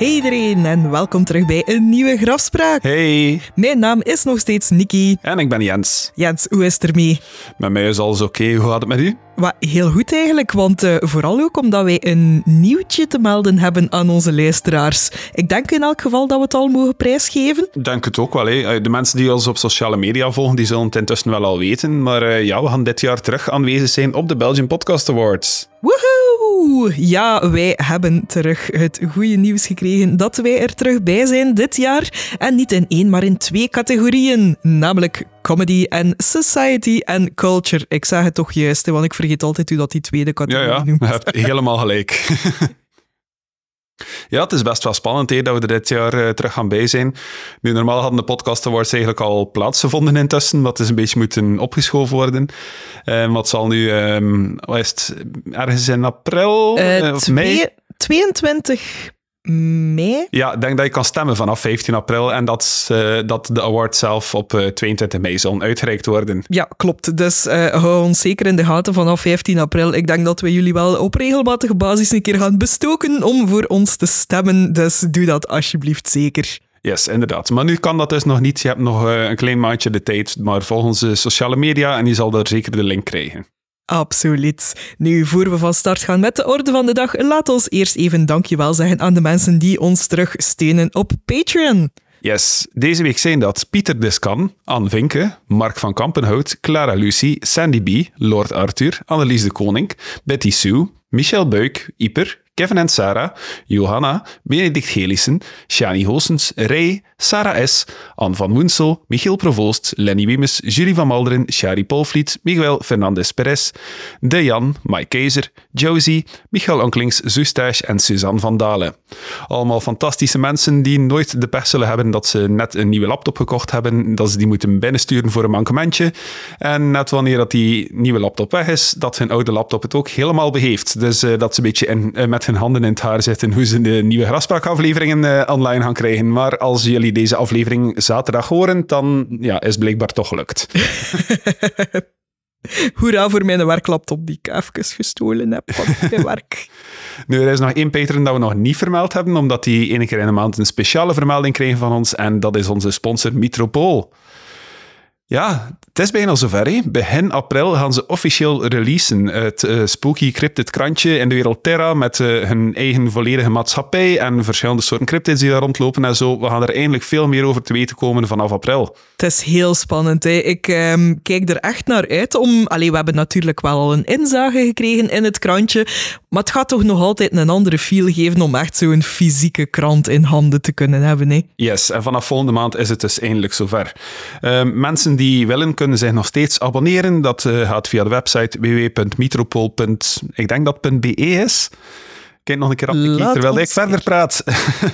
Hey iedereen en welkom terug bij een nieuwe Grafspraak. Hey. Mijn naam is nog steeds Nikki. En ik ben Jens. Jens, hoe is het ermee? Met mij is alles oké. Hoe gaat het met u? Heel goed eigenlijk, want vooral ook omdat wij een nieuwtje te melden hebben aan onze luisteraars. Ik denk in elk geval dat we het al mogen prijsgeven. Ik denk het ook wel. Hè. De mensen die ons op sociale media volgen, die zullen het intussen wel al weten. Maar we gaan dit jaar terug aanwezig zijn op de Belgian Podcast Awards. Woehoe! Ja, wij hebben terug het goede nieuws gekregen dat wij er terug bij zijn dit jaar. En niet in 1, maar in 2 categorieën. Namelijk comedy en society en culture. Ik zeg het toch juist, want ik vergeet altijd hoe dat die tweede categorie noemt. Ja, je hebt helemaal gelijk. Ja, het is best wel spannend dat we er dit jaar terug gaan bij zijn. Nu, normaal hadden de Podcast Awards eigenlijk al plaatsgevonden intussen, maar het is een beetje moeten opgeschoven worden. Wat zal nu, wat is het, ergens in april of mei? 22 mei? Ja, ik denk dat je kan stemmen vanaf 15 april en dat de award zelf op 22 mei zal uitgereikt worden. Ja, klopt. Dus hou ons zeker in de gaten vanaf 15 april. Ik denk dat we jullie wel op regelmatige basis een keer gaan bestoken om voor ons te stemmen. Dus doe dat alsjeblieft zeker. Yes, inderdaad. Maar nu kan dat dus nog niet. Je hebt nog een klein maandje de tijd, maar volg onze sociale media en je zal daar zeker de link krijgen. Absoluut. Nu, voor we van start gaan met de orde van de dag, laat ons eerst even dankjewel zeggen aan de mensen die ons terug steunen op Patreon. Yes, deze week zijn dat Pieter Descan, Anne Vinke, Mark van Kampenhout, Clara Lucie, Sandy B, Lord Arthur, Annelies de Koning, Betty Sue, Michel Buik, Ieper, Kevin en Sarah, Johanna, Benedict Gelissen, Shani Hoosens, Ray, Sarah S., Anne van Woensel, Michiel Provoost, Lenny Wiemes, Jury van Malderen, Shari Polvliet, Miguel Fernandez Perez, Dejan, Mike Keizer, Josie, Michael Onklings, Zustache en Suzanne van Dalen. Allemaal fantastische mensen die nooit de pech zullen hebben dat ze net een nieuwe laptop gekocht hebben, dat ze die moeten binnensturen voor een mankementje. En net wanneer dat die nieuwe laptop weg is, dat hun oude laptop het ook helemaal beheeft. Dus dat ze een beetje met hun handen in het haar zitten hoe ze de nieuwe Grafspraak-afleveringen online gaan krijgen. Maar als jullie deze aflevering zaterdag horen, dan is het blijkbaar toch gelukt. Hoera voor mijn werklaptop die ik even gestolen heb van mijn werk. Nu, er is nog één Patreon dat we nog niet vermeld hebben, omdat die ene keer in de maand een speciale vermelding krijgen van ons. En dat is onze sponsor Metropool. Ja, het is bijna zover. Hè. Begin april gaan ze officieel releasen. Het Spooky Cryptid krantje in de wereld Terra met hun eigen volledige maatschappij en verschillende soorten cryptids die daar rondlopen en zo. We gaan er eindelijk veel meer over te weten komen vanaf april. Het is heel spannend. Hè. Ik kijk er echt naar uit om... we hebben natuurlijk wel al een inzage gekregen in het krantje, maar het gaat toch nog altijd een andere feel geven om echt zo'n fysieke krant in handen te kunnen hebben. Hè. Yes, en vanaf volgende maand is het dus eindelijk zover. Mensen die willen, kunnen zich nog steeds abonneren. Dat gaat via de website www.metropool.be is. Kijk nog een keer op, terwijl ik verder praat.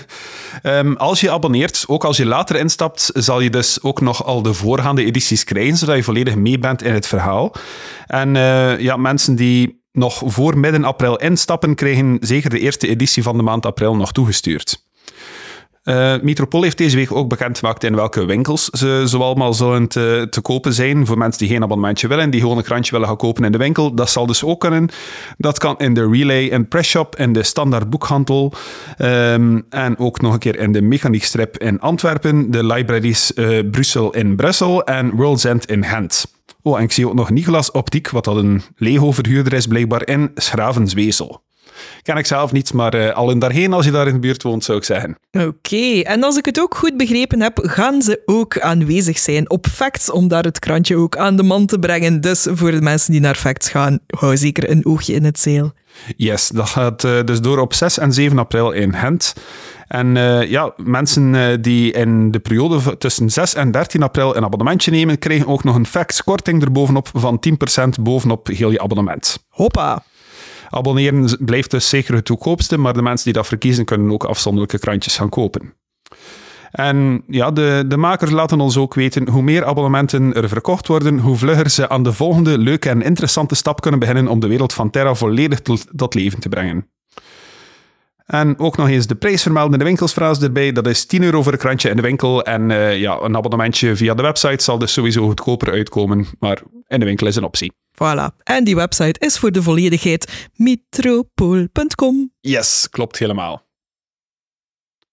Als je abonneert, ook als je later instapt, zal je dus ook nog al de voorgaande edities krijgen, zodat je volledig mee bent in het verhaal. En mensen die nog voor midden april instappen, krijgen zeker de eerste editie van de maand april nog toegestuurd. Metropool heeft deze week ook bekendgemaakt in welke winkels ze zo allemaal zullen te kopen zijn. Voor mensen die geen abonnementje willen, die gewoon een krantje willen gaan kopen in de winkel. Dat zal dus ook kunnen. Dat kan in de Relay en Presshop, in de Standaard Boekhandel. En ook nog een keer in de Mechaniek Strip in Antwerpen. De Libraries Brussel in Brussel en World's End in Gent. Oh, en ik zie ook nog Nicolas Optiek, wat dat een Lego-verhuurder is, blijkbaar in Schravenswezel. Ken ik zelf niet, maar al in daarheen als je daar in de buurt woont, zou ik zeggen. Oké, en als ik het ook goed begrepen heb, gaan ze ook aanwezig zijn op Facts, om daar het krantje ook aan de man te brengen. Dus voor de mensen die naar Facts gaan, hou zeker een oogje in het zeil. Yes, dat gaat dus door op 6 en 7 april in Gent. En mensen die in de periode tussen 6 en 13 april een abonnementje nemen, krijgen ook nog een Facts-korting erbovenop van 10% bovenop heel je abonnement. Hoppa! Abonneren blijft dus zeker het goedkoopste, maar de mensen die dat verkiezen kunnen ook afzonderlijke krantjes gaan kopen. En ja, de makers laten ons ook weten hoe meer abonnementen er verkocht worden, hoe vlugger ze aan de volgende leuke en interessante stap kunnen beginnen om de wereld van Terra volledig tot leven te brengen. En ook nog eens de prijs vermelden in de winkelsfrase erbij. Dat is €10 voor een krantje in de winkel. En een abonnementje via de website zal dus sowieso goedkoper uitkomen. Maar in de winkel is een optie. Voilà. En die website is voor de volledigheid metropool.com. Yes, klopt helemaal.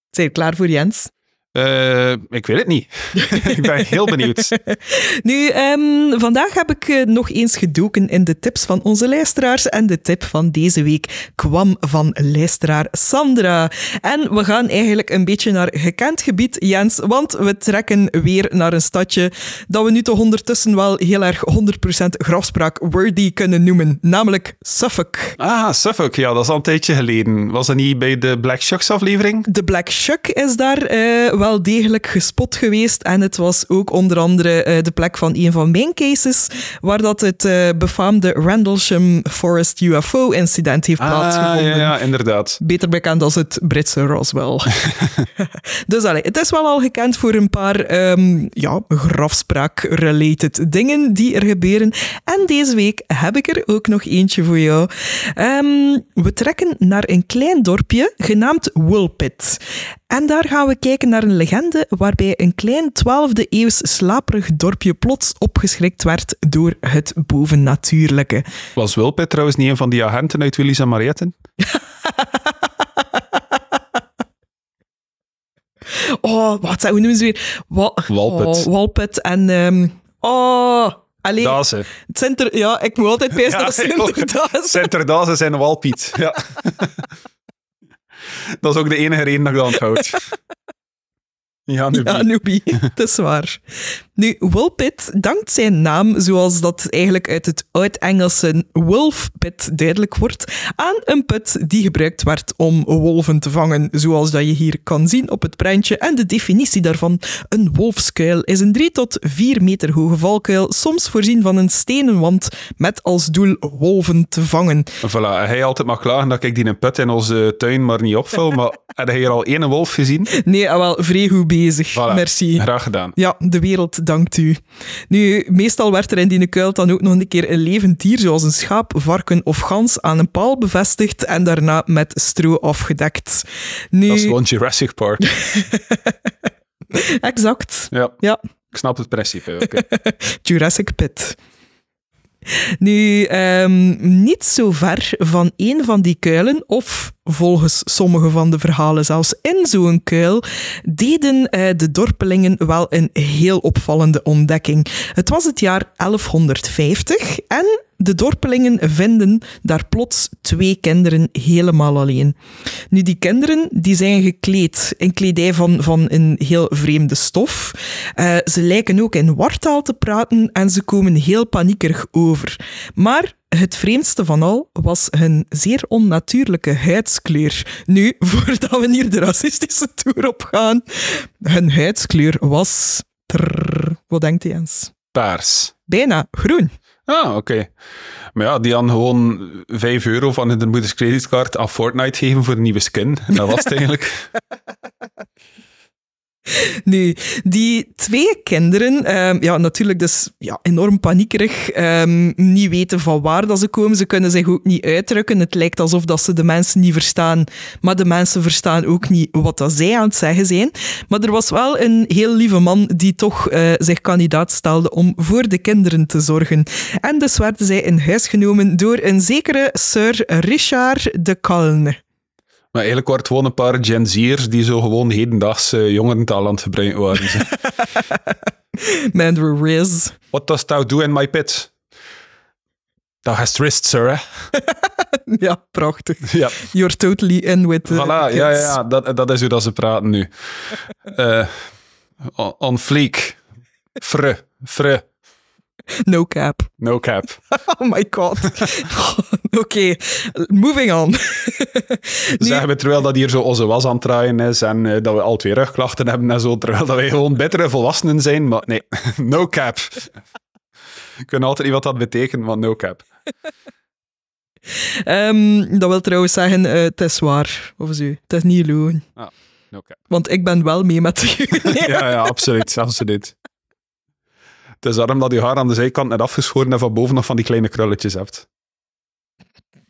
Zijn je klaar voor, Jens? Ik weet het niet. Ik ben heel benieuwd. Nu, vandaag heb ik nog eens gedoken in de tips van onze luisteraars. En de tip van deze week kwam van luisteraar Sandra. En we gaan eigenlijk een beetje naar gekend gebied, Jens. Want we trekken weer naar een stadje dat we nu toch ondertussen wel heel erg 100% grafspraak-worthy kunnen noemen. Namelijk Suffolk. Ah, Suffolk. Ja, dat is al een tijdje geleden. Was dat niet bij de Black Shucks aflevering? De Black Shuck is daar wel degelijk gespot geweest. En het was ook onder andere de plek van een van mijn cases, waar dat het befaamde Rendlesham Forest UFO-incident heeft plaatsgevonden. Ja, inderdaad. Beter bekend als het Britse Roswell. Dus het is wel al gekend voor een paar grafspraak-related dingen die er gebeuren. En deze week heb ik er ook nog eentje voor jou. We trekken naar een klein dorpje genaamd Woolpit. En daar gaan we kijken naar een legende waarbij een klein 12e eeuws slaperig dorpje plots opgeschrikt werd door het bovennatuurlijke. Was Woolpit trouwens niet een van die agenten uit Willys en Marietten? Hoe noemen ze weer? Walpit. Walpit en... Dazen. Ik moet altijd pezen naar Sinterdazen. Sinterdazen zijn Walpiet. Ja. Dat is ook de enige reden dat ik dat onthoud. Ja, Nubie. Het is waar. Nu, Woolpit dankt zijn naam, zoals dat eigenlijk uit het Oud-Engelse wolfpit duidelijk wordt, aan een put die gebruikt werd om wolven te vangen, zoals dat je hier kan zien op het prentje. En de definitie daarvan: een wolfskuil is een 3 tot 4 meter hoge valkuil, soms voorzien van een stenen wand met als doel wolven te vangen. Voilà, hij altijd mag klagen dat ik die een put in onze tuin maar niet opvul, maar heb je hier al één wolf gezien? Nee, wel vrij goed bezig. Voilà, merci. Graag gedaan. Ja, de wereld dankt u. Nu, meestal werd er in die kuil dan ook nog een keer een levend dier, zoals een schaap, varken of gans, aan een paal bevestigd en daarna met stro afgedekt. Nu... Dat is gewoon Jurassic Park. Exact. Ja. Ik snap het principe. Okay. Jurassic Pit. Nu, niet zo ver van een van die kuilen, of volgens sommige van de verhalen zelfs in zo'n kuil, deden de dorpelingen wel een heel opvallende ontdekking. Het was het jaar 1150 en de dorpelingen vinden daar plots 2 kinderen helemaal alleen. Nu, die kinderen die zijn gekleed in kledij van een heel vreemde stof. Ze lijken ook in wartaal te praten en ze komen heel paniekerig over. Maar het vreemdste van al was hun zeer onnatuurlijke huidskleur. Nu, voordat we hier de racistische toer op gaan, hun huidskleur was... Wat denkt u, Jens? Paars. Bijna groen. Ah, oké. Maar ja, die hadden gewoon €5 van hun moeders creditcard aan Fortnite geven voor een nieuwe skin. En dat was het eigenlijk. Nu, die 2 kinderen, natuurlijk dus enorm paniekerig, niet weten van waar dat ze komen. Ze kunnen zich ook niet uitdrukken. Het lijkt alsof dat ze de mensen niet verstaan, maar de mensen verstaan ook niet wat dat zij aan het zeggen zijn. Maar er was wel een heel lieve man die toch zich kandidaat stelde om voor de kinderen te zorgen. En dus werden zij in huis genomen door een zekere Sir Richard de Calne. Maar eigenlijk waren het gewoon een paar Gen Z'ers die zo gewoon hedendaags jongerentaal aan het gebruiken waren. Man, Andrew Riz. What dost thou do in my pit? Thou hast wrist, sir. Ja, prachtig. Ja. You're totally in with the voilà, kids. ja, dat is hoe dat ze praten nu. On fleek. Fre. No cap. No cap. Oh my god. Oké, moving on. Zeggen we terwijl dat hier zo onze was aan het draaien is en dat we al 2 rugklachten hebben en zo, terwijl dat wij gewoon bittere volwassenen zijn, maar nee, no cap. Ik weet altijd niet wat dat betekent, maar no cap. Dat wil trouwens zeggen, het is waar, of zo. Het is niet loon. Ah, no cap. Want ik ben wel mee met de Ja, absoluut. Het is daarom dat je haar aan de zijkant net afgeschoren en van boven nog van die kleine krulletjes hebt.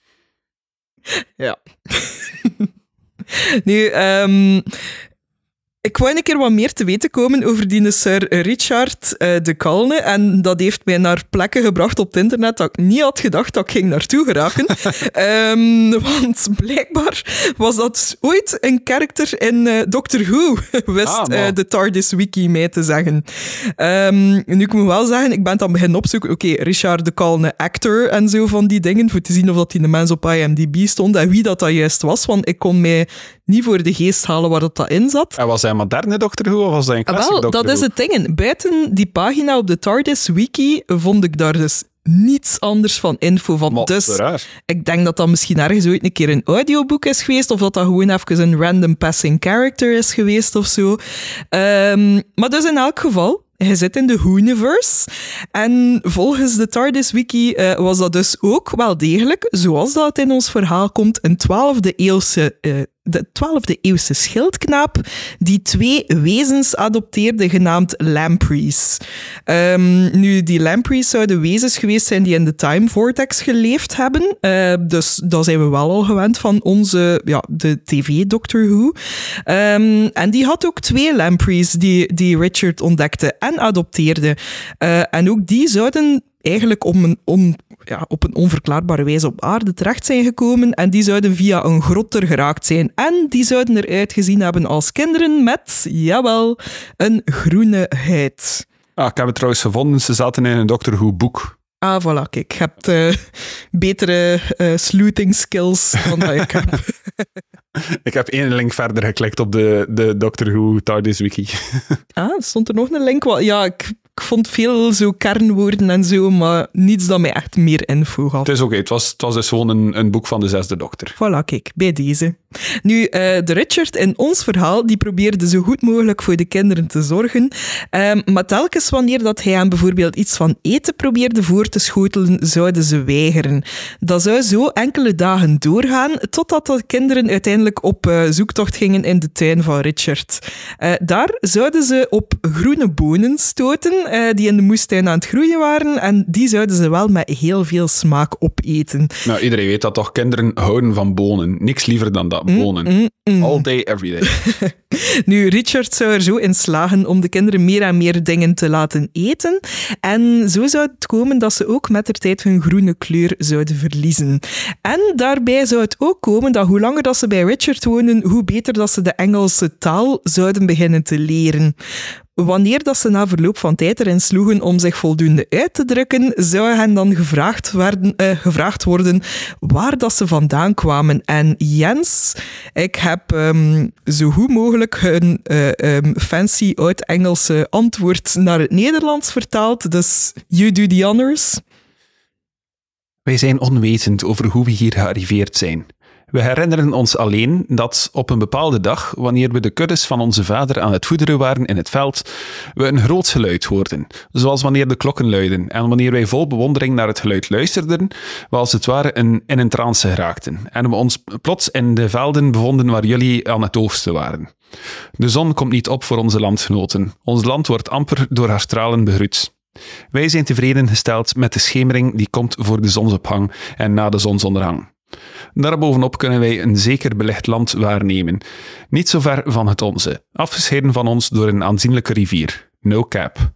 Ja. Nu, Ik wou een keer wat meer te weten komen over die Sir Richard de Kalne. En dat heeft mij naar plekken gebracht op het internet dat ik niet had gedacht dat ik ging naartoe geraken. Want blijkbaar was dat ooit een karakter in Doctor Who, wist de TARDIS-wiki mij te zeggen. Nu, ik moet wel zeggen, ik ben dan beginnen opzoeken. Oké, Richard de Kalne, actor en zo van die dingen, voor te zien of dat die de mens op IMDb stond en wie dat juist was, want ik kon mij niet voor de geest halen waar dat in zat. En was hij een moderne Doctor Who of was hij een classic Doctor Who? Dat is het ding. Buiten die pagina op de TARDIS-wiki vond ik daar dus niets anders van info van. Dus ik denk dat dat misschien ergens ooit een keer een audioboek is geweest, of dat dat gewoon even een random passing character is geweest of zo. Maar dus in elk geval, hij zit in de Who-universe. En volgens de TARDIS-wiki was dat dus ook wel degelijk, zoals dat in ons verhaal komt, een 12e eeuwse schildknaap die 2 wezens adopteerde, genaamd Lampreys. Nu, die Lampreys zouden wezens geweest zijn die in de Time Vortex geleefd hebben. Dus dat zijn we wel al gewend van de TV-Doctor Who. En die had ook 2 Lampreys die Richard ontdekte en adopteerde. En ook die zouden eigenlijk op een onverklaarbare wijze op aarde terecht zijn gekomen en die zouden via een grot er geraakt zijn. En die zouden eruit gezien hebben als kinderen met, jawel, een groene huid. Ik heb het trouwens gevonden, ze zaten in een Doctor Who boek. Voilà, kijk, je hebt betere sleuthing skills dan dat ik heb. Ik heb 1 link verder geklikt op de Doctor Who TARDIS-wiki. Stond er nog een link? Ja, ik vond veel zo kernwoorden en zo, maar niets dat mij echt meer info gaf. Het is oké, het was dus gewoon een boek van de 6e Dokter. Voilà, kijk, bij deze. Nu, de Richard in ons verhaal, die probeerde zo goed mogelijk voor de kinderen te zorgen, maar telkens wanneer dat hij hen bijvoorbeeld iets van eten probeerde voor te schotelen, zouden ze weigeren. Dat zou zo enkele dagen doorgaan, totdat de kinderen uiteindelijk op zoektocht gingen in de tuin van Richard. Daar zouden ze op groene bonen stoten, die in de moestuin aan het groeien waren, en die zouden ze wel met heel veel smaak opeten. Nou, iedereen weet dat toch, kinderen houden van bonen. Niks liever dan dat, bonen. All day, every day. Nu, Richard zou er zo in slagen om de kinderen meer en meer dingen te laten eten. En zo zou het komen dat ze ook mettertijd hun groene kleur zouden verliezen. En daarbij zou het ook komen dat hoe langer dat ze bij Richard wonen, hoe beter dat ze de Engelse taal zouden beginnen te leren. Wanneer dat ze na verloop van tijd erin sloegen om zich voldoende uit te drukken, zou hen dan gevraagd worden waar dat ze vandaan kwamen. En Jens, ik heb zo goed mogelijk een fancy oud-Engelse antwoord naar het Nederlands vertaald, dus you do the honors. Wij zijn onwetend over hoe we hier gearriveerd zijn. We herinneren ons alleen dat op een bepaalde dag, wanneer we de kuddes van onze vader aan het voederen waren in het veld, we een groot geluid hoorden, zoals wanneer de klokken luiden, en wanneer wij vol bewondering naar het geluid luisterden, we als het ware in een trance geraakten, en we ons plots in de velden bevonden waar jullie aan het oogsten waren. De zon komt niet op voor onze landgenoten. Ons land wordt amper door haar stralen begroet. Wij zijn tevreden gesteld met de schemering die komt voor de zonsopgang en na de zonsondergang. Daarbovenop kunnen wij een zeker belicht land waarnemen, niet zo ver van het onze, afgescheiden van ons door een aanzienlijke rivier. No cap.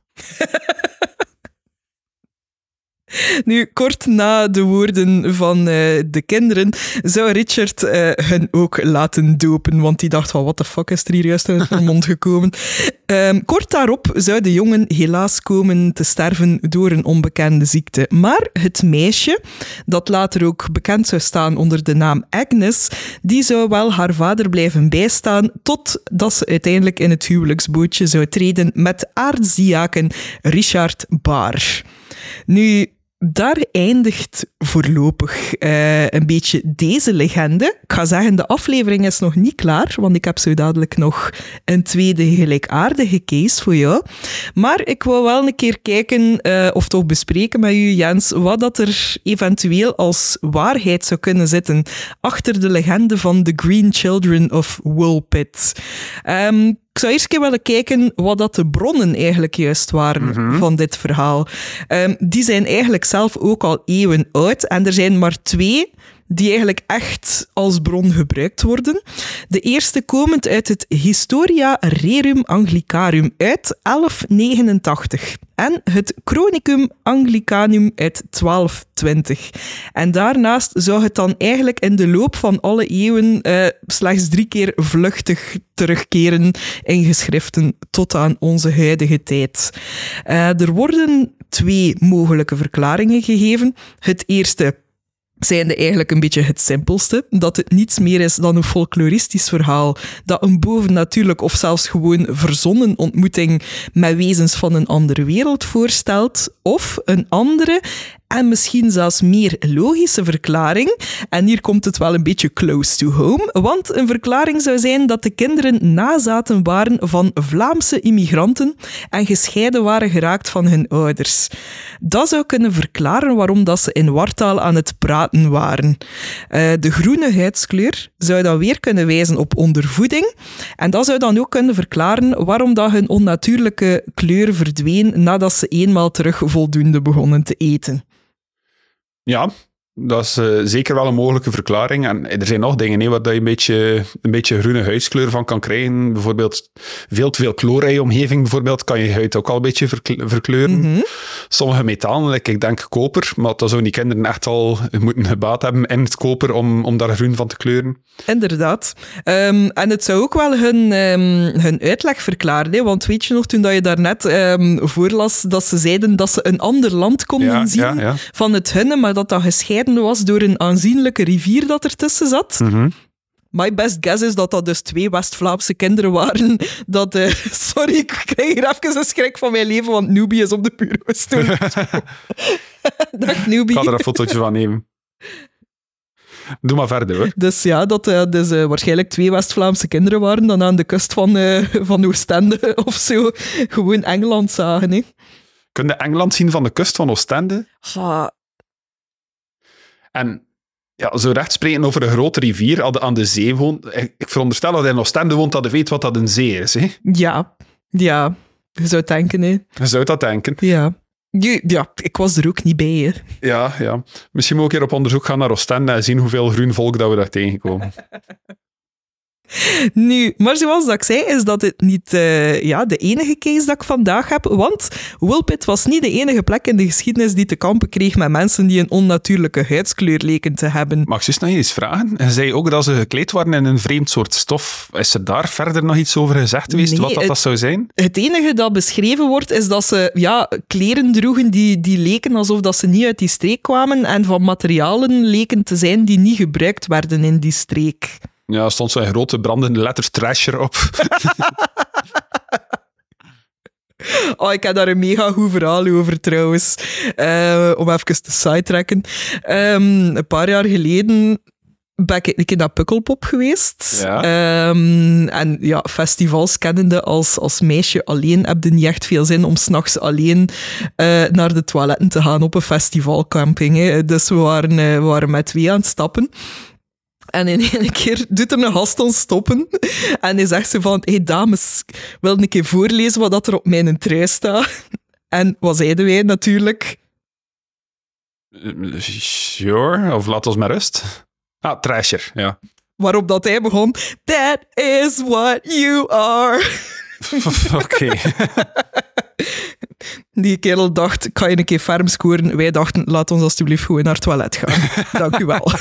Nu, kort na de woorden van de kinderen zou Richard hen ook laten dopen, want die dacht van, what the fuck is er hier juist uit mijn mond gekomen? Kort daarop zou de jongen helaas komen te sterven door een onbekende ziekte. Maar het meisje, dat later ook bekend zou staan onder de naam Agnes, die zou wel haar vader blijven bijstaan totdat ze uiteindelijk in het huwelijksbootje zou treden met aartsdiaken Richard Baar. Nu, daar eindigt voorlopig een beetje deze legende. Ik ga zeggen, de aflevering is nog niet klaar, want ik heb zo dadelijk nog een tweede gelijkaardige case voor jou. Maar ik wil wel een keer kijken, of toch bespreken met u, Jens, wat dat er eventueel als waarheid zou kunnen zitten achter de legende van The Green Children of Woolpit. Ik zou eerst willen kijken wat dat de bronnen eigenlijk juist waren van dit verhaal. Die zijn eigenlijk zelf ook al eeuwen oud en er zijn maar 2 die eigenlijk echt als bron gebruikt worden. De eerste komend uit het Historia Rerum Anglicarum uit 1189 en het Chronicum Anglicanum uit 1220. En daarnaast zou het dan eigenlijk in de loop van alle eeuwen slechts 3 keer vluchtig terugkeren in geschriften tot aan onze huidige tijd. Er worden 2 mogelijke verklaringen gegeven. Het eerste zijnde eigenlijk een beetje het simpelste, dat het niets meer is dan een folkloristisch verhaal dat een bovennatuurlijk of zelfs gewoon verzonnen ontmoeting met wezens van een andere wereld voorstelt, of een andere en misschien zelfs meer logische verklaring, en hier komt het wel een beetje close to home, want een verklaring zou zijn dat de kinderen nazaten waren van Vlaamse immigranten en gescheiden waren geraakt van hun ouders. Dat zou kunnen verklaren waarom dat ze in wartaal aan het praten waren. De groene huidskleur zou dan weer kunnen wijzen op ondervoeding, en dat zou dan ook kunnen verklaren waarom dat hun onnatuurlijke kleur verdween nadat ze eenmaal terug voldoende begonnen te eten. Ja, dat is zeker wel een mogelijke verklaring. En er zijn nog dingen waar je een beetje groene huidskleur van kan krijgen. Bijvoorbeeld veel te veel chloor-omgeving bijvoorbeeld, kan je huid ook al een beetje verkleuren. Mm-hmm. Sommige metalen, ik denk koper, maar dat zouden die kinderen echt al moeten gebaat hebben in het koper om daar groen van te kleuren. Inderdaad. En het zou ook wel hun uitleg verklaren, hè? Want weet je nog, toen dat je daarnet voorlas dat ze zeiden dat ze een ander land konden zien van het hunne, maar dat gescheiden was door een aanzienlijke rivier dat ertussen zat. Mm-hmm. My best guess is dat dat dus 2 West-Vlaamse kinderen waren. Sorry, ik krijg hier even een schrik van mijn leven, want Newbie is op de bureaustoel. Dag Newbie. Ik ga er een fotootje van nemen. Doe maar verder, hoor. Dus ja, dat dus, waarschijnlijk 2 West-Vlaamse kinderen waren dan aan de kust van Oostende of zo gewoon Engeland zagen. Hè. Kun je Engeland zien van de kust van Oostende? En ja, zo recht spreken over een grote rivier aan de zee woont. Ik veronderstel dat hij in Oostende woont, dat hij weet wat dat een zee is. Hè? Ja, je zou het denken. Hè. Je zou dat denken. Ja, ik was er ook niet bij. Hè. Ja. Misschien moet ik een keer op onderzoek gaan naar Oostende en zien hoeveel groen volk dat we daar tegenkomen. Nu, maar zoals dat ik zei, is dat het niet de enige case dat ik vandaag heb, want Wilpit was niet de enige plek in de geschiedenis die te kampen kreeg met mensen die een onnatuurlijke huidskleur leken te hebben. Mag ik dus nog eens vragen? Hij zei ook dat ze gekleed waren in een vreemd soort stof. Is er daar verder nog iets over gezegd geweest, wat dat zou zijn? Het enige dat beschreven wordt, is dat ze kleren droegen die leken alsof dat ze niet uit die streek kwamen en van materialen leken te zijn die niet gebruikt werden in die streek. Ja, er stond zo'n grote brandende letter Thrasher op. Ik heb daar een mega goed verhaal over trouwens. Om even te sidetracken. Een paar jaar geleden ben ik een keer naar Pukkelpop geweest. Ja. En ja, festivals kennende als meisje alleen heb je niet echt veel zin om 's nachts alleen naar de toiletten te gaan op een festivalcamping. Hè. Dus we waren met 2 aan het stappen. En in één keer doet er een gast ons stoppen. En hij zegt zo van, hey dames, wil een keer voorlezen wat dat er op mijn trui staat? En wat zeiden wij natuurlijk? Sure, of laat ons maar rust. Thrasher, ja. Waarop dat hij begon, that is what you are. Oké. Die kerel dacht, kan je een keer ferm scoren? Wij dachten, laat ons alsjeblieft gewoon naar het toilet gaan. Dank u wel.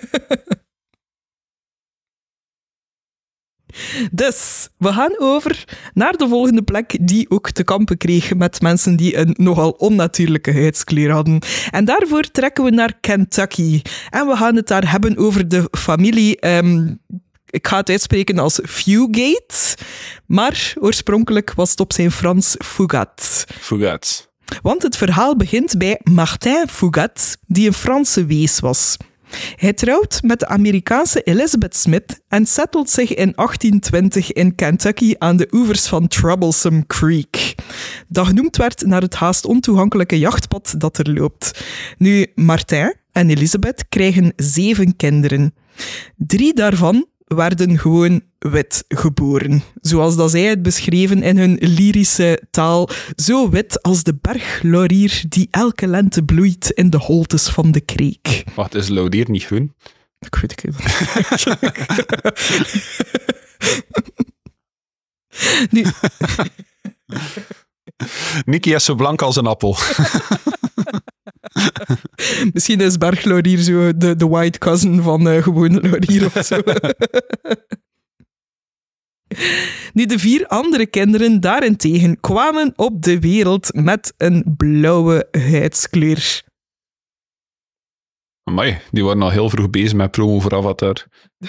Dus, we gaan over naar de volgende plek die ook te kampen kreeg met mensen die een nogal onnatuurlijke huidskleur hadden. En daarvoor trekken we naar Kentucky. En we gaan het daar hebben over de familie... ik ga het uitspreken als Fugate, maar oorspronkelijk was het op zijn Frans Fougat. Fougat. Want het verhaal begint bij Martin Fougat, die een Franse wees was. Hij trouwt met de Amerikaanse Elizabeth Smith en settelt zich in 1820 in Kentucky aan de oevers van Troublesome Creek, dat genoemd werd naar het haast ontoegankelijke jachtpad dat er loopt. Nu, Martin en Elizabeth krijgen 7 kinderen. 3 daarvan werden gewoon wit geboren. Zoals dat zij het beschreven in hun lyrische taal. Zo wit als de berglaurier die elke lente bloeit in de holtes van de kreek. Wacht, is laurier niet groen? Ik weet het niet. Nicky is zo blank als een appel. Misschien is berglaurier zo de white cousin van gewone laurier of zo. Nu, de 4 andere kinderen daarentegen kwamen op de wereld met een blauwe huidskleur. Amai, die waren al heel vroeg bezig met promo voor Avatar.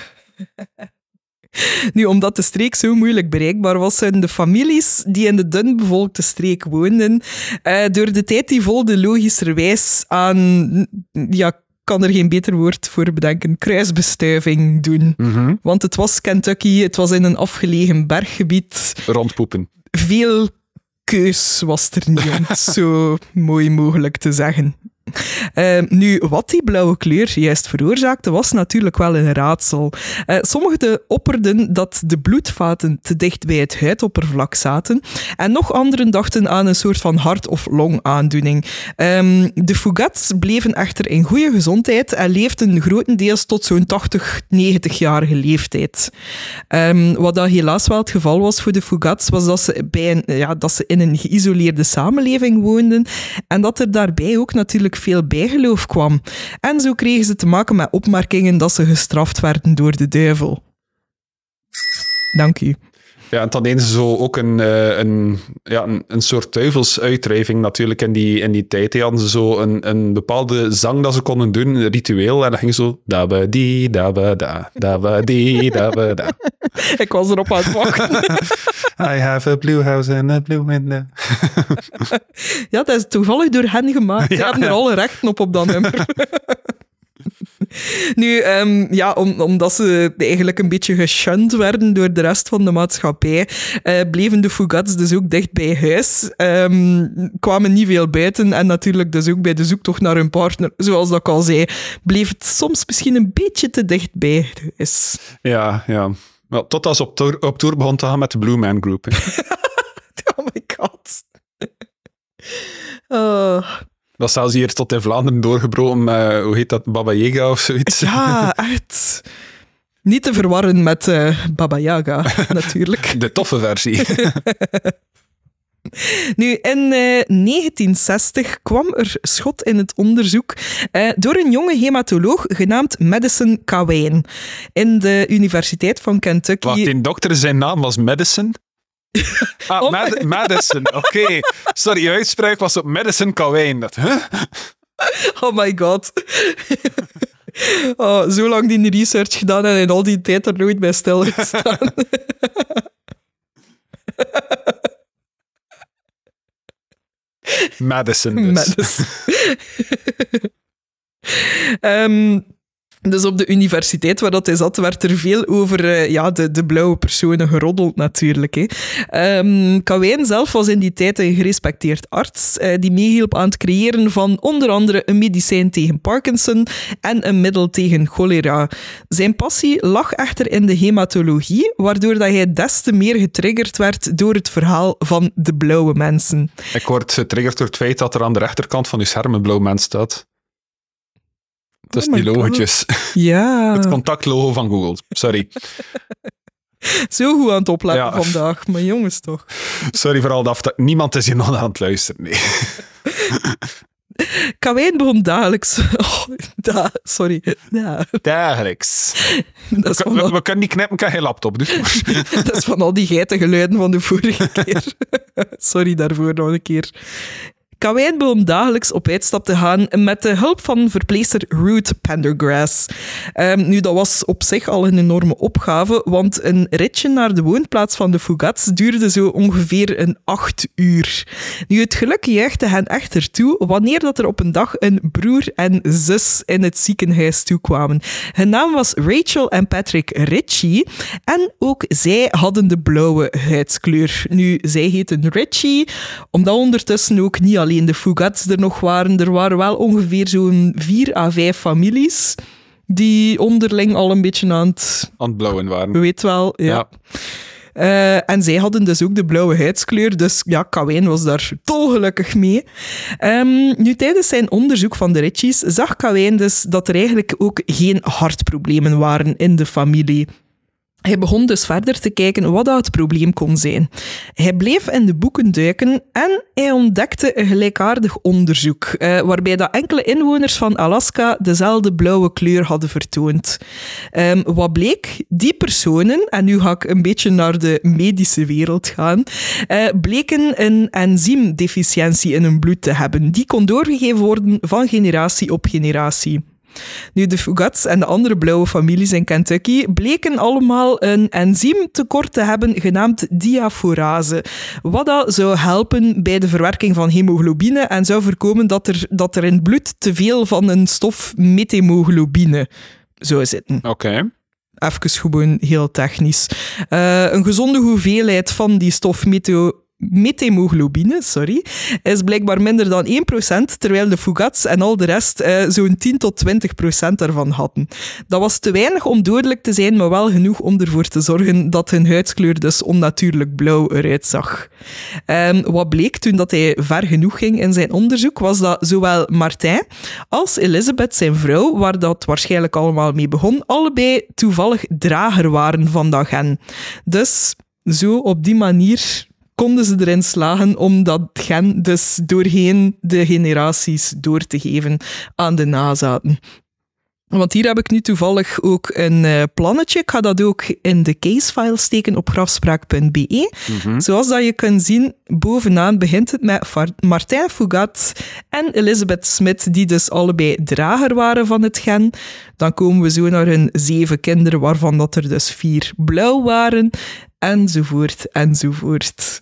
Nu, omdat de streek zo moeilijk bereikbaar was, zijn de families die in de dunbevolkte streek woonden, door de tijd die volgde logischerwijs aan, ja, kan er geen beter woord voor bedenken, kruisbestuiving doen. Mm-hmm. Want het was Kentucky, het was in een afgelegen berggebied. Rondpoepen. Veel keus was er niet, om het zo mooi mogelijk te zeggen. Nu, wat die blauwe kleur juist veroorzaakte, was natuurlijk wel een raadsel. Sommigen opperden dat de bloedvaten te dicht bij het huidoppervlak zaten en nog anderen dachten aan een soort van hart- of longaandoening. De Fugats bleven echter in goede gezondheid en leefden grotendeels tot zo'n 80, 90-jarige leeftijd. Wat dat helaas wel het geval was voor de Fugats, was dat ze in een geïsoleerde samenleving woonden en dat er daarbij ook natuurlijk veel bijgeloof kwam. En zo kregen ze te maken met opmerkingen dat ze gestraft werden door de duivel. Dank u. Ja, en dan deden ze zo ook een soort duivelsuitdrijving natuurlijk in die tijd. Die hadden ze zo een bepaalde zang dat ze konden doen, een ritueel, en dat ging zo da-ba-di, da-ba-da, da-ba-di, da-ba-da. Ik was erop aan het wachten. I have a blue house and a blue window. Ja, dat is toevallig door hen gemaakt. Ze hebben er alle rechten op dat nummer. Nu, omdat ze eigenlijk een beetje geshunned werden door de rest van de maatschappij, bleven de Fugats dus ook dicht bij huis, kwamen niet veel buiten en natuurlijk dus ook bij de zoektocht naar hun partner, zoals dat ik al zei, bleef het soms misschien een beetje te dicht bij huis. Ja. Wel, totdat ze op tour begon te gaan met de Blue Man Group. Oh my god. Dat is zelfs hier tot in Vlaanderen doorgebroken met, hoe heet dat, Baba Yaga of zoiets? Ja, echt. Niet te verwarren met Baba Yaga, natuurlijk. De toffe versie. Nu, in 1960 kwam er schot in het onderzoek door een jonge hematoloog genaamd Madison Cawijn in de Universiteit van Kentucky. Wacht, die dokter, zijn naam was Madison? Madison, oké. Sorry, je uitspraak was op Madison Cawijn. Oh my god. Zo lang die research gedaan en in al die tijd er nooit bij stilgestaan. Madison dus. Dus op de universiteit waar dat hij zat, werd er veel over de blauwe personen geroddeld natuurlijk. Cawijn zelf was in die tijd een gerespecteerd arts die meehielp aan het creëren van onder andere een medicijn tegen Parkinson en een middel tegen cholera. Zijn passie lag echter in de hematologie, waardoor dat hij des te meer getriggerd werd door het verhaal van de blauwe mensen. Ik word getriggerd door het feit dat er aan de rechterkant van uw scherm een blauw mens staat. Dat is die logotjes. Ja. Het contactlogo van Google. Sorry. Zo goed aan het opletten vandaag, maar jongens toch. Sorry voor al dat. Niemand is hier nog aan het luisteren. Nee. Cawijn begon dagelijks... Dagelijks. We kunnen niet knippen, ik heb geen laptop. Dus. Dat is van al die geitengeluiden van de vorige keer. Sorry daarvoor nog een keer. Cawijn begon dagelijks op uitstap te gaan met de hulp van verpleegster Ruth Pendergrass. Nu, dat was op zich al een enorme opgave, want een ritje naar de woonplaats van de Fugats duurde zo ongeveer een 8 uur. Nu, het geluk juichte hen echter toe wanneer dat er op een dag een broer en zus in het ziekenhuis toekwamen. Hun naam was Rachel en Patrick Ritchie en ook zij hadden de blauwe huidskleur. Nu, zij heten Ritchie, omdat ondertussen ook niet alleen de Fugats er nog waren. Er waren wel ongeveer zo'n 4 à 5 families die onderling al een beetje aan het blauwen waren. Weet wel, ja. En zij hadden dus ook de blauwe huidskleur, dus ja, Cawyn was daar dolgelukkig mee. Nu, tijdens zijn onderzoek van de Ritchies zag Cawyn dus dat er eigenlijk ook geen hartproblemen waren in de familie. Hij begon dus verder te kijken wat dat het probleem kon zijn. Hij bleef in de boeken duiken en hij ontdekte een gelijkaardig onderzoek, waarbij dat enkele inwoners van Alaska dezelfde blauwe kleur hadden vertoond. Wat bleek? Die personen, en nu ga ik een beetje naar de medische wereld gaan, bleken een enzymdeficiëntie in hun bloed te hebben. Die kon doorgegeven worden van generatie op generatie. Nu, de Fugats en de andere blauwe families in Kentucky bleken allemaal een enzymtekort te hebben genaamd diaforase, wat dat zou helpen bij de verwerking van hemoglobine en zou voorkomen dat er in het bloed te veel van een stof methemoglobine zou zitten. Oké. Even gewoon heel technisch. Een gezonde hoeveelheid van die stof methemoglobine, is blijkbaar minder dan 1%, terwijl de Fugats en al de rest zo'n 10 tot 20% daarvan hadden. Dat was te weinig om dodelijk te zijn, maar wel genoeg om ervoor te zorgen dat hun huidskleur dus onnatuurlijk blauw eruit zag. Wat bleek toen dat hij ver genoeg ging in zijn onderzoek, was dat zowel Martin als Elizabeth, zijn vrouw, waar dat waarschijnlijk allemaal mee begon, allebei toevallig drager waren van dat gen. Dus zo op die manier konden ze erin slagen om dat gen dus doorheen de generaties door te geven aan de nazaten. Want hier heb ik nu toevallig ook een plannetje. Ik ga dat ook in de casefile steken op grafspraak.be. Zoals dat je kunt zien, bovenaan begint het met Martin Fougat en Elizabeth Smith, die dus allebei drager waren van het gen. Dan komen we zo naar hun 7 kinderen, waarvan dat er dus 4 blauw waren, enzovoort, enzovoort.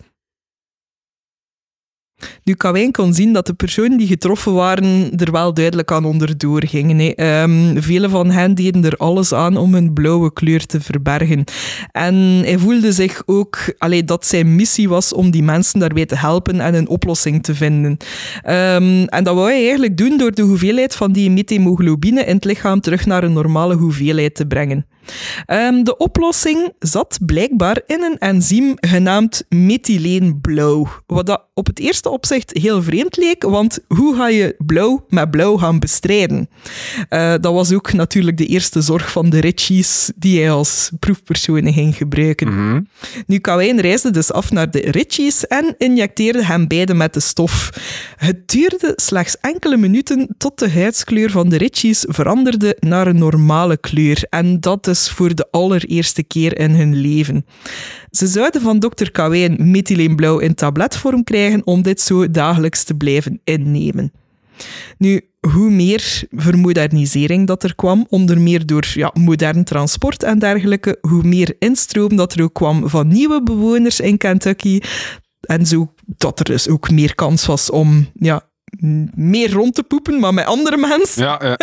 Nu, Cawyn kon zien dat de personen die getroffen waren er wel duidelijk aan onderdoor gingen. Vele van hen deden er alles aan om hun blauwe kleur te verbergen. En hij voelde zich ook dat zijn missie was om die mensen daarbij te helpen en een oplossing te vinden. En dat wou hij eigenlijk doen door de hoeveelheid van die methemoglobine in het lichaam terug naar een normale hoeveelheid te brengen. De oplossing zat blijkbaar in een enzym genaamd methyleenblauw. Wat dat op het eerste opzicht heel vreemd leek, want hoe ga je blauw met blauw gaan bestrijden? Dat was ook natuurlijk de eerste zorg van de Ritchies die hij als proefpersonen ging gebruiken. Nu, Cawyn reisde dus af naar de Ritchies en injecteerde hem beiden met de stof. Het duurde slechts enkele minuten tot de huidskleur van de Ritchies veranderde naar een normale kleur. En dat is voor de allereerste keer in hun leven. Ze zouden van Dr. Cawyn methyleenblauw in tabletvorm krijgen om dit zo dagelijks te blijven innemen. Nu, hoe meer vermodernisering dat er kwam, onder meer door modern transport en dergelijke, hoe meer instroom dat er ook kwam van nieuwe bewoners in Kentucky. En zo dat er dus ook meer kans was om meer rond te poepen, maar met andere mensen. Ja.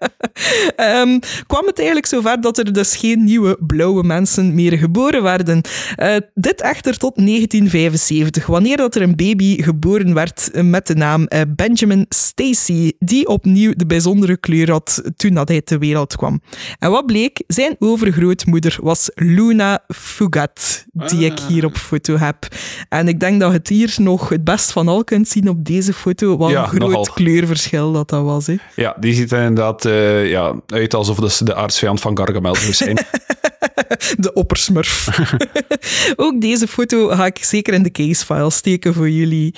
Kwam het eigenlijk zover dat er dus geen nieuwe blauwe mensen meer geboren werden. Dit echter tot 1975, wanneer dat er een baby geboren werd met de naam Benjamin Stacy, die opnieuw de bijzondere kleur had toen dat hij ter wereld kwam. En wat bleek? Zijn overgrootmoeder was Luna Fougat, die ik hier op foto heb. En ik denk dat je het hier nog het best van al kunt zien op deze foto, wat een groot kleurverschil dat was. Hè. Ja, die ziet er inderdaad uit alsof ze de aardsvijand van Gargamel zou zijn. De oppersmurf. Ook deze foto ga ik zeker in de casefile steken voor jullie.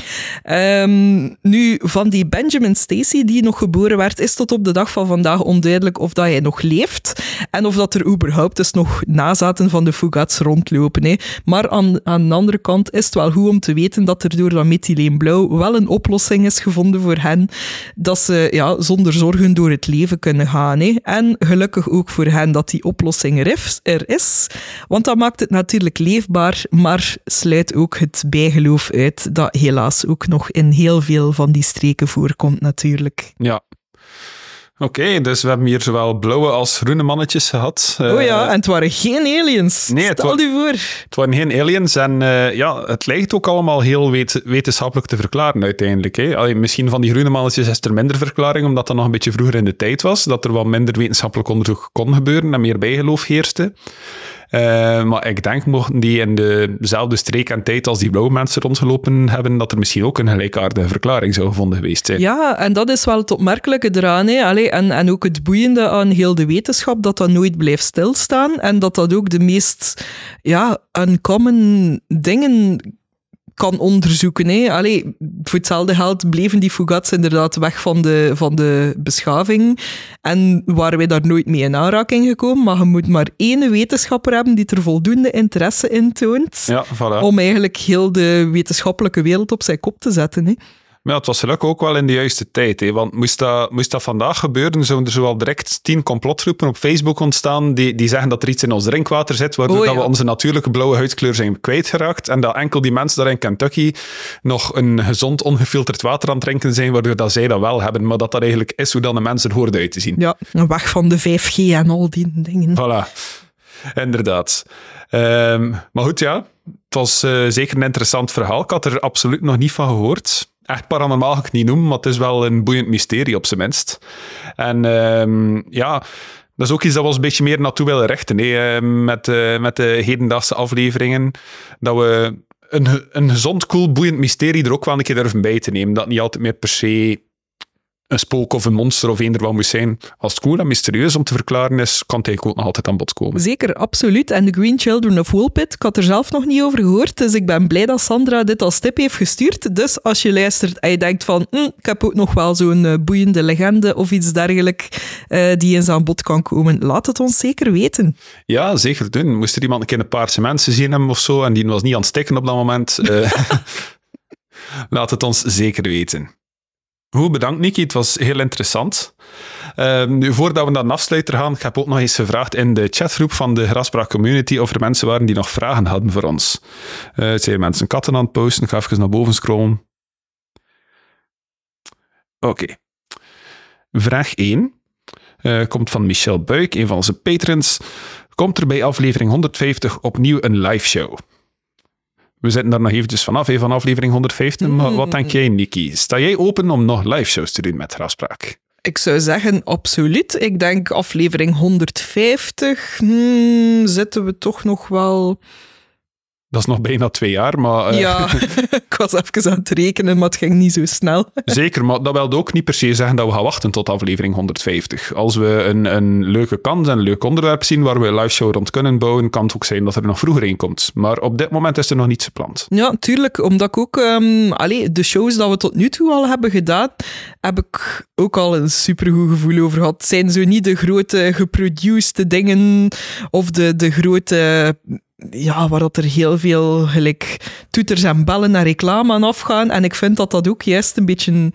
Nu, van die Benjamin Stacy die nog geboren werd, is tot op de dag van vandaag onduidelijk of dat hij nog leeft en of dat er überhaupt dus nog nazaten van de Fougats rondlopen. Hè. Maar aan de andere kant is het wel goed om te weten dat er door dat methyleenblauw wel een oplossing is gevonden voor hen, dat ze zonder zorgen door het leven kunnen gaan. Hè. En gelukkig ook voor hen dat die oplossing er is, want dat maakt het natuurlijk leefbaar, maar sluit ook het bijgeloof uit dat helaas ook nog in heel veel van die streken voorkomt natuurlijk. Ja. Oké, dus we hebben hier zowel blauwe als groene mannetjes gehad. En het waren geen aliens. Nee, stel je voor. Het waren geen aliens en het lijkt ook allemaal heel wetenschappelijk te verklaren uiteindelijk. Hè. Misschien van die groene mannetjes is er minder verklaring, omdat dat nog een beetje vroeger in de tijd was, dat er wat minder wetenschappelijk onderzoek kon gebeuren en meer bijgeloof heerste. Maar ik denk, mochten die in dezelfde streek en tijd als die blauwe mensen rondgelopen hebben, dat er misschien ook een gelijkaardige verklaring zou gevonden geweest zijn. Ja, en dat is wel het opmerkelijke eraan. Hè. Allee, en ook het boeiende aan heel de wetenschap, dat nooit blijft stilstaan en dat ook de meest uncommon dingen kan onderzoeken. Hè. Allee, voor hetzelfde geld bleven die Fugats inderdaad weg van de beschaving en waren wij daar nooit mee in aanraking gekomen, maar je moet maar één wetenschapper hebben die er voldoende interesse in toont om eigenlijk heel de wetenschappelijke wereld op zijn kop te zetten. Hè. Maar het was gelukkig ook wel in de juiste tijd. Hè? Want moest dat vandaag gebeuren, zouden er zowel direct 10 complotgroepen op Facebook ontstaan die zeggen dat er iets in ons drinkwater zit, waardoor dat we onze natuurlijke blauwe huidskleur zijn kwijtgeraakt. En dat enkel die mensen daar in Kentucky nog een gezond, ongefilterd water aan het drinken zijn, waardoor dat zij dat wel hebben. Maar dat eigenlijk is hoe dan de mensen hoort uit te zien. Ja, weg van de 5G en al die dingen. Voilà, inderdaad. Maar goed, ja. Het was zeker een interessant verhaal. Ik had er absoluut nog niet van gehoord. Echt paranormaal ga ik niet noemen, maar het is wel een boeiend mysterie op zijn minst. En dat is ook iets dat we ons een beetje meer naartoe willen richten. Met de hedendaagse afleveringen. Dat we een gezond, cool, boeiend mysterie er ook wel een keer durven bij te nemen. Dat niet altijd meer per se een spook of een monster of eender wat moet zijn. Als het cool en mysterieus om te verklaren is, kan het eigenlijk ook nog altijd aan bod komen. Zeker, absoluut. En The Green Children of Woolpit, ik had er zelf nog niet over gehoord, dus ik ben blij dat Sandra dit als tip heeft gestuurd. Dus als je luistert en je denkt van, ik heb ook nog wel zo'n boeiende legende of iets dergelijks die eens aan bod kan komen, laat het ons zeker weten. Ja, zeker doen. Moest er iemand een keer een paarse mensen zien hebben of zo, en die was niet aan het stikken op dat moment, laat het ons zeker weten. Goed, bedankt Niki, het was heel interessant. Nu, voordat we naar de afsluiter gaan, ik heb ook nog eens gevraagd in de chatgroep van de Graspraak Community of er mensen waren die nog vragen hadden voor ons. Het zijn mensen katten aan het posten, ik ga even naar boven scrollen. Oké. Vraag 1 komt van Michel Buik, een van onze patrons. Komt er bij aflevering 150 opnieuw een live show? We zitten daar nog eventjes vanaf, van aflevering 150. Maar wat denk jij, Niki? Sta jij open om nog live shows te doen met Graspraak? Ik zou zeggen, absoluut. Ik denk aflevering 150 zitten we toch nog wel... Dat is nog bijna 2 jaar, maar... Ja, ik was even aan het rekenen, maar het ging niet zo snel. Zeker, maar dat wilde ook niet per se zeggen dat we gaan wachten tot aflevering 150. Als we een leuke kans en een leuk onderwerp zien waar we een live show rond kunnen bouwen, kan het ook zijn dat er nog vroeger in komt. Maar op dit moment is er nog niets gepland. Ja, tuurlijk, omdat ik ook... de shows dat we tot nu toe al hebben gedaan, heb ik ook al een supergoed gevoel over gehad. Het zijn zo niet de grote geproduced dingen of de grote... Ja, waar dat er heel veel toeters en bellen en reclame aan afgaan. En ik vind dat ook juist een beetje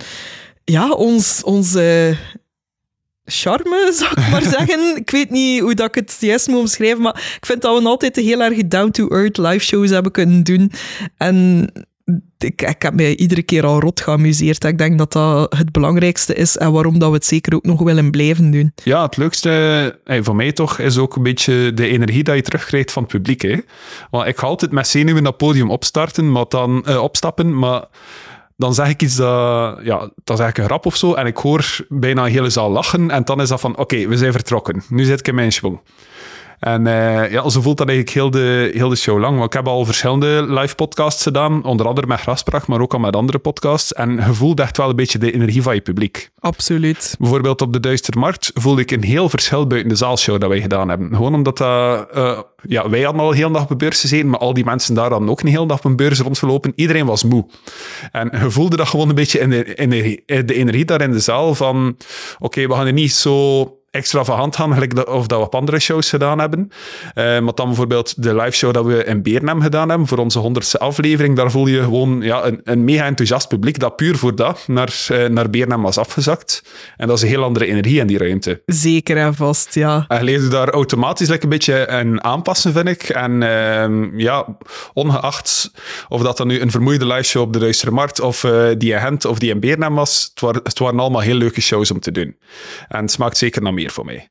onze charme, zou ik maar zeggen. Ik weet niet hoe dat ik het juist moet omschrijven, maar ik vind dat we altijd heel erg down-to-earth live shows hebben kunnen doen. En ik heb mij iedere keer al rot geamuseerd. Ik denk dat dat het belangrijkste is en waarom dat we het zeker ook nog willen blijven doen. Ja, het leukste, voor mij toch, is ook een beetje de energie dat je terugkrijgt van het publiek. Hè. Want ik ga altijd met zenuwen naar het podium opstappen, maar dan zeg ik iets dat zeg ik een grap of zo, en ik hoor bijna een hele zaal lachen, en dan is dat van, oké, we zijn vertrokken. Nu zit ik in mijn schwung. En zo voelt dat eigenlijk heel de show lang. Want ik heb al verschillende live podcasts gedaan, onder andere met Graspraak, maar ook al met andere podcasts. En je voelt echt wel een beetje de energie van je publiek. Absoluut. Bijvoorbeeld op de Duistermarkt voelde ik een heel verschil buiten de zaalshow dat wij gedaan hebben. Gewoon omdat wij hadden al een hele dag op een beurs gezeten, maar al die mensen daar hadden ook een hele dag op een beurs rondgelopen. Iedereen was moe. En je voelde dat gewoon een beetje in de energie daar in de zaal van oké, we gaan er niet zo extravagant gaan, gelijk of dat we op andere shows gedaan hebben. Maar dan bijvoorbeeld de live show dat we in Beernem gedaan hebben, voor onze 100ste aflevering, daar voel je gewoon een mega enthousiast publiek dat puur voor dat naar Beernem was afgezakt. En dat is een heel andere energie in die ruimte. Zeker en vast, ja. En je leert daar automatisch een beetje aan aanpassen, vind ik. En ongeacht of dat dan nu een vermoeide live show op de Duistermarkt of die in Gent of die in Beernem was, het waren allemaal heel leuke shows om te doen. En het smaakt zeker naar meer voor mij.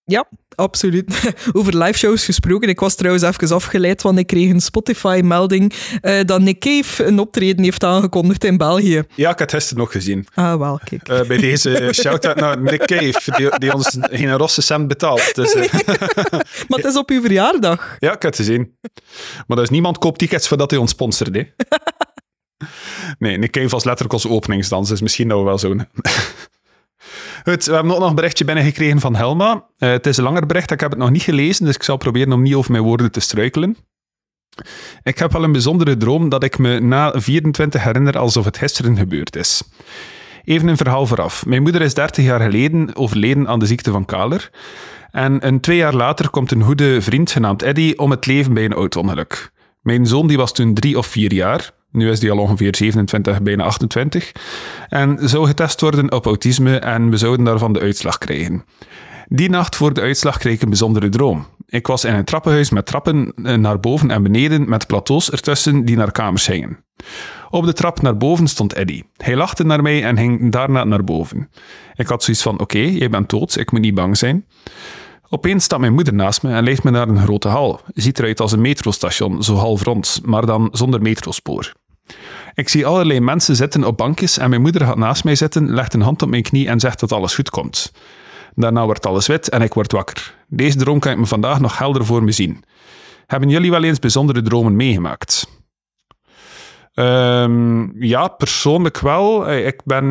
Ja, absoluut. Over liveshows gesproken. Ik was trouwens even afgeleid, want ik kreeg een Spotify-melding dat Nick Cave een optreden heeft aangekondigd in België. Ja, ik had het gisteren nog gezien. Ah, wel, kijk. Bij deze shout-out naar Nick Cave, die ons geen rosse cent betaalt. Dus, Maar het is op uw verjaardag. Ja, ik had het gezien. Maar dus niemand koopt tickets voordat hij ons sponsort, hè. Nee, Nick Cave was letterlijk als openingsdans, dus misschien dat we wel zo... Goed, we hebben ook nog een berichtje binnengekregen van Helma. Het is een langer bericht, ik heb het nog niet gelezen, dus ik zal proberen om niet over mijn woorden te struikelen. Ik heb wel een bijzondere droom dat ik me na 24 herinner alsof het gisteren gebeurd is. Even een verhaal vooraf. Mijn moeder is 30 jaar geleden overleden aan de ziekte van Kaler. En 2 jaar later komt een goede vriend genaamd Eddy om het leven bij een auto-ongeluk. Mijn zoon die was toen 3 of 4 jaar. Nu is hij al ongeveer 27, bijna 28. En zou getest worden op autisme en we zouden daarvan de uitslag krijgen. Die nacht voor de uitslag kreeg ik een bijzondere droom. Ik was in een trappenhuis met trappen naar boven en beneden met plateaus ertussen die naar kamers gingen. Op de trap naar boven stond Eddy. Hij lachte naar mij en ging daarna naar boven. Ik had zoiets van, oké, jij bent dood, ik moet niet bang zijn. Opeens staat mijn moeder naast me en leidt me naar een grote hal. Ziet eruit als een metrostation, zo half rond, maar dan zonder metrospoor. Ik zie allerlei mensen zitten op bankjes en mijn moeder gaat naast mij zitten, legt een hand op mijn knie en zegt dat alles goed komt. Daarna wordt alles wit en ik word wakker. Deze droom kan ik me vandaag nog helder voor me zien. Hebben jullie wel eens bijzondere dromen meegemaakt? Ja, persoonlijk wel. Ik ben...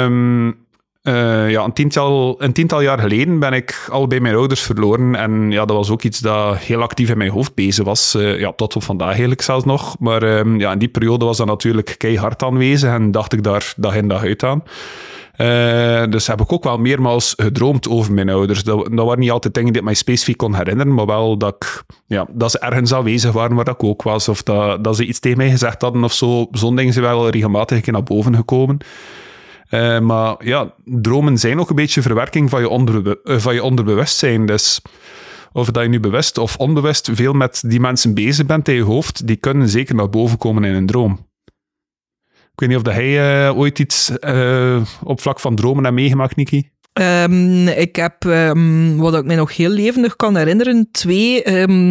een tiental jaar geleden ben ik al bij mijn ouders verloren. En ja, dat was ook iets dat heel actief in mijn hoofd bezig was. Tot op vandaag eigenlijk zelfs nog. Maar in die periode was dat natuurlijk keihard aanwezig en dacht ik daar dag in dag uit aan. Dus heb ik ook wel meermaals gedroomd over mijn ouders. Dat waren niet altijd dingen die ik mij specifiek kon herinneren, maar wel dat ze ergens aanwezig waren waar ik ook was. Of dat ze iets tegen mij gezegd hadden of zo. Zo'n dingen zijn wel regelmatig een keer naar boven gekomen. Maar ja, dromen zijn ook een beetje verwerking van je onderbewustzijn. Dus of dat je nu bewust of onbewust veel met die mensen bezig bent in je hoofd, die kunnen zeker naar boven komen in een droom. Ik weet niet of dat hij ooit iets op vlak van dromen hebt meegemaakt, Niki? Ik heb, wat ik mij nog heel levendig kan herinneren, 2...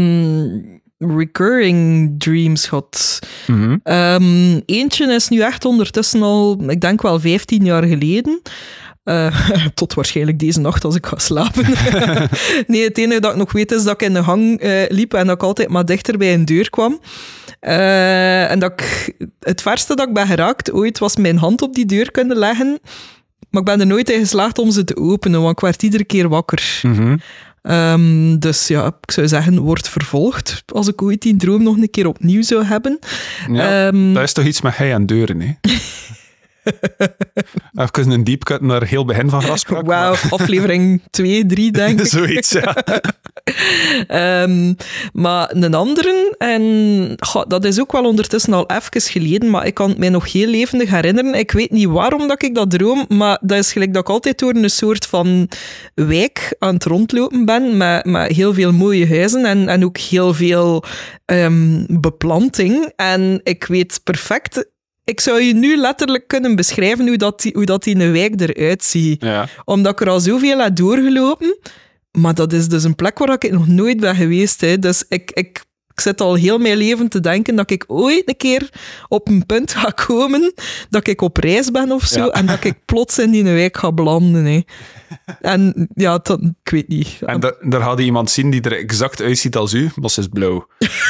recurring dreams gehad. Mm-hmm. Eentje is nu echt ondertussen al, ik denk wel 15 jaar geleden. Tot waarschijnlijk deze nacht als ik ga slapen. Nee, het enige dat ik nog weet is dat ik in de gang liep en dat ik altijd maar dichter bij een deur kwam. En dat ik, het verste dat ik ben geraakt ooit was mijn hand op die deur kunnen leggen. Maar ik ben er nooit in geslaagd om ze te openen, want ik werd iedere keer wakker. Mm-hmm. Dus ja, ik zou zeggen, wordt vervolgd als ik ooit die droom nog een keer opnieuw zou hebben. Ja, dat is toch iets met hij en deuren, hè? Even een deepcut naar heel begin van Graspraak. Wauw, aflevering 2, 3 denk ik. Zoiets, ja. Maar een andere, en dat is ook wel ondertussen al even geleden, maar ik kan het mij nog heel levendig herinneren. Ik weet niet waarom dat ik dat droom, maar dat is gelijk dat ik altijd door een soort van wijk aan het rondlopen ben, met heel veel mooie huizen en ook heel veel beplanting. En ik weet perfect... Ik zou je nu letterlijk kunnen beschrijven hoe dat die een wijk eruit ziet. Ja. Omdat ik er al zoveel heb doorgelopen. Maar dat is dus een plek waar ik nog nooit ben geweest. Hè. Dus ik zit al heel mijn leven te denken dat ik ooit een keer op een punt ga komen dat ik op reis ben of zo. Ja. En dat ik plots in die wijk ga belanden. Hè. En ja, ik weet niet. En daar had je iemand zien die er exact uitziet als u, maar ze is blauw.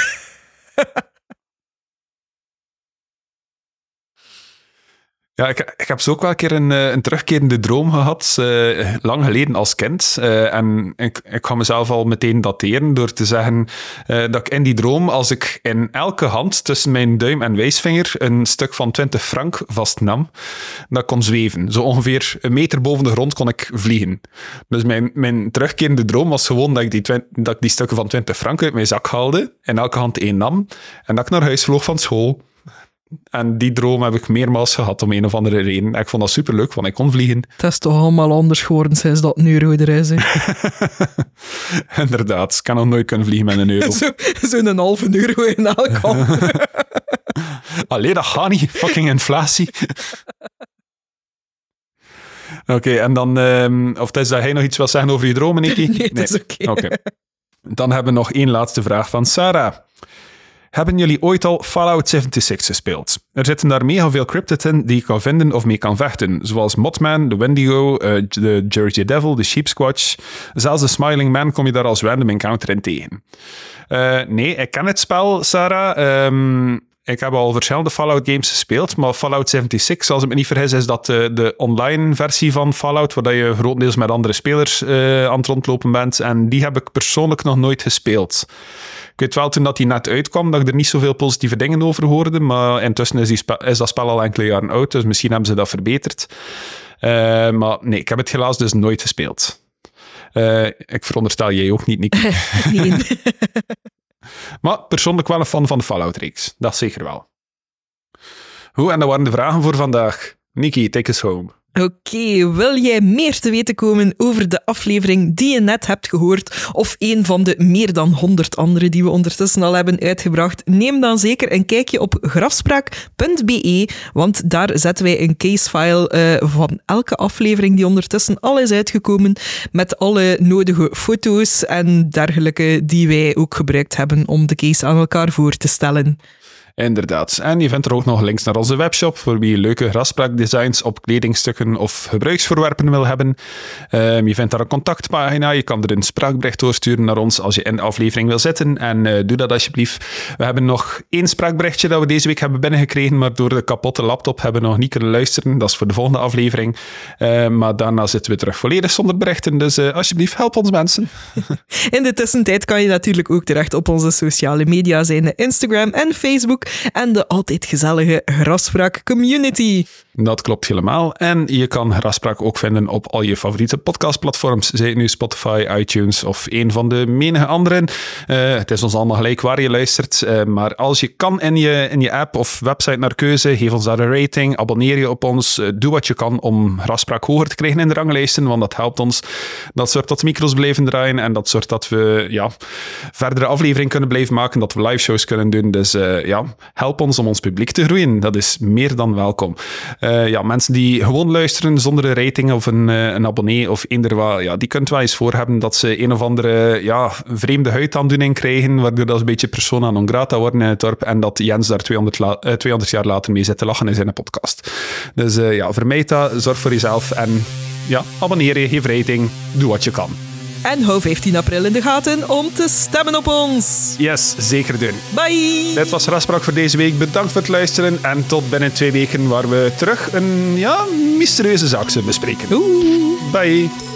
Ja, ik heb zo ook wel een keer een terugkerende droom gehad, lang geleden als kind. En ik ga mezelf al meteen dateren door te zeggen dat ik in die droom, als ik in elke hand tussen mijn duim en wijsvinger een stuk van 20 frank vastnam, dat ik kon zweven. Zo ongeveer 1 meter boven de grond kon ik vliegen. Dus mijn terugkerende droom was gewoon dat ik die stukken van 20 frank uit mijn zak haalde, in elke hand 1 nam, en dat ik naar huis vloog van school. En die droom heb ik meermaals gehad om een of andere reden. En ik vond dat superleuk, want ik kon vliegen. Het is toch allemaal anders geworden sinds dat een euro er is. Inderdaad, ik kan nog nooit kunnen vliegen met een euro. Zo'n €1,5 in elke hand. Allee, dat gaat niet. Fucking inflatie. Oké, en dan... of is dat hij nog iets wil zeggen over je dromen, Nicky? Nee, dat is oké. Dan hebben we nog één laatste vraag van Sarah. Hebben jullie ooit al Fallout 76 gespeeld? Er zitten daar mega veel cryptids in die je kan vinden of mee kan vechten. Zoals Mothman, de Wendigo, de Jersey Devil, de Sheep Squatch. Zelfs de Smiling Man kom je daar als random encounter in tegen. Nee, ik ken het spel, Sarah. Ik heb al verschillende Fallout games gespeeld, maar Fallout 76, als ik me niet vergis, is dat de online versie van Fallout, waar je grotendeels met andere spelers aan het rondlopen bent. En die heb ik persoonlijk nog nooit gespeeld. Ik weet wel, toen dat die net uitkwam, dat ik er niet zoveel positieve dingen over hoorde, maar intussen is dat spel al enkele jaren oud, dus misschien hebben ze dat verbeterd. Maar nee, ik heb het helaas dus nooit gespeeld. Ik veronderstel jij ook niet, Nicky. Nee. Maar persoonlijk wel een fan van de Fallout-reeks. Dat zeker wel. Goed, en dat waren de vragen voor vandaag. Nicky, take us home. Oké, wil jij meer te weten komen over de aflevering die je net hebt gehoord, of een van de meer dan 100 andere die we ondertussen al hebben uitgebracht, neem dan zeker een kijkje op grafspraak.be, want daar zetten wij een casefile van elke aflevering die ondertussen al is uitgekomen, met alle nodige foto's en dergelijke die wij ook gebruikt hebben om de case aan elkaar voor te stellen. Inderdaad. En je vindt er ook nog links naar onze webshop voor wie leuke grafspraakdesigns op kledingstukken of gebruiksvoorwerpen wil hebben. Je vindt daar een contactpagina. Je kan er een spraakbericht doorsturen naar ons als je in de aflevering wil zitten. En doe dat alsjeblieft. We hebben nog 1 spraakberichtje dat we deze week hebben binnengekregen, maar door de kapotte laptop hebben we nog niet kunnen luisteren. Dat is voor de volgende aflevering. Maar daarna zitten we terug volledig zonder berichten. Dus alsjeblieft, help ons mensen. In de tussentijd kan je natuurlijk ook terecht op onze sociale media, zijn Instagram en Facebook, en de altijd gezellige Grafspraak community. Dat klopt helemaal. En je kan Grafspraak ook vinden op al je favoriete podcastplatforms. Zij het nu Spotify, iTunes of een van de menige anderen. Het is ons allemaal gelijk waar je luistert. Maar als je kan in je app of website naar keuze, geef ons daar een rating, abonneer je op ons. Doe wat je kan om Grafspraak hoger te krijgen in de ranglijsten, want dat helpt ons. Dat zorgt dat de micro's blijven draaien en dat zorgt dat we verdere afleveringen kunnen blijven maken, dat we live shows kunnen doen. Dus help ons om ons publiek te groeien. Dat is meer dan welkom. Mensen die gewoon luisteren zonder een rating of een abonnee of eender wat, die kunt wel eens voor hebben dat ze een of andere vreemde huidaandoening krijgen, waardoor dat ze een beetje persona non grata worden in het dorp en dat Jens daar 200 jaar later mee zit te lachen in zijn podcast. Dus vermijd dat, zorg voor jezelf en abonneer je, geef rating, doe wat je kan. En hou 15 april in de gaten om te stemmen op ons. Yes, zeker doen. Bye! Dit was Grafspraak voor deze week. Bedankt voor het luisteren en tot binnen 2 weken waar we terug een mysterieuze zaak zullen bespreken. Oeh. Bye!